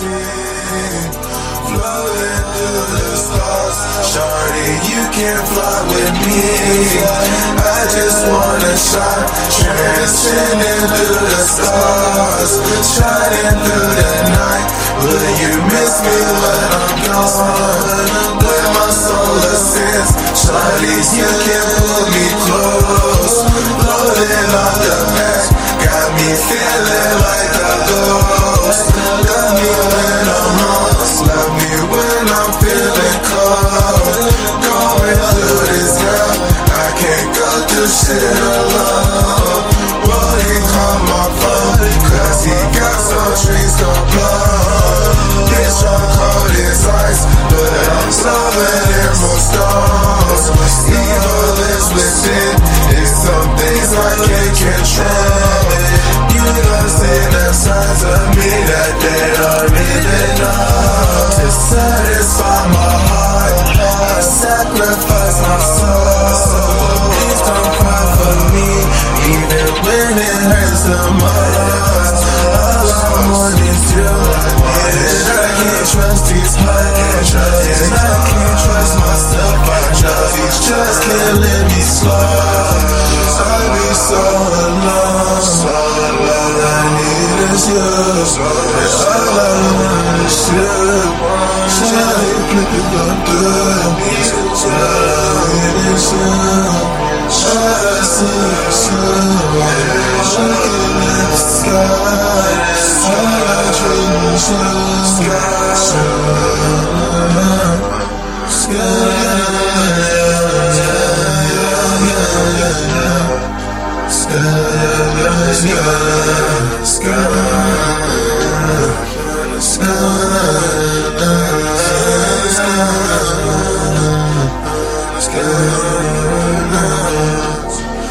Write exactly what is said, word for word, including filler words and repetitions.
Floating through the stars, shawty, you can fly with me. I just wanna shine, transcending through the stars, shining through the night. Will you miss me when I'm gone? When my soul ascends, shawty, you can pull me close. Floating on the back, got me feeling like a ghost. Love me when I'm lost, love me when I'm feeling cold. Going through this hell, I can't go through shit alone. Will he call my phone? Cause he got some dreams to blow. Bitch, I'm cold as ice, but I'm slowing in more stones. Evil is within, it's some things I can't control. You don't see the signs of me that they don't even know. To satisfy my heart, I sacrifice my soul. Please don't cry for me, even when it hurts the most. All I want is you, and I can't trust these hearts, and I can't trust myself. I know these just can't let me slow. I'll be so alone, so alone. All I need is you, and all I want is you. Shawty, please don't do me. All I need is you. All I see is you. Looking at the sky, all I dream is you. Sky, sky, sky, sky, sky.